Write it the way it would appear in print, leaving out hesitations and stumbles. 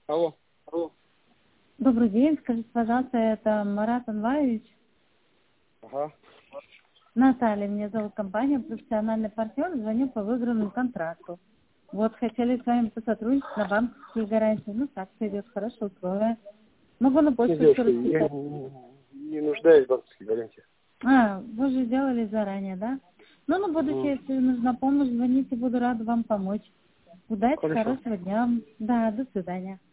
Алло. Алло. Добрый день, скажите, пожалуйста, это Марат Анваевич? Ага. Наталья, меня зовут, компания «Профессиональный партнер», звоню по выигранному контракту. Вот, хотели с вами посотрудничать на банковские гарантии. Ну, так все идет хорошо, условия. Могу на почту все Девушка, я расписать. не нуждаюсь в банковской гарантии. Вы же сделали заранее, да? Ну, на будущее, если нужна помощь, звоните, буду рада вам помочь. Удачи, Хорошо. хорошего дня. Да, до свидания.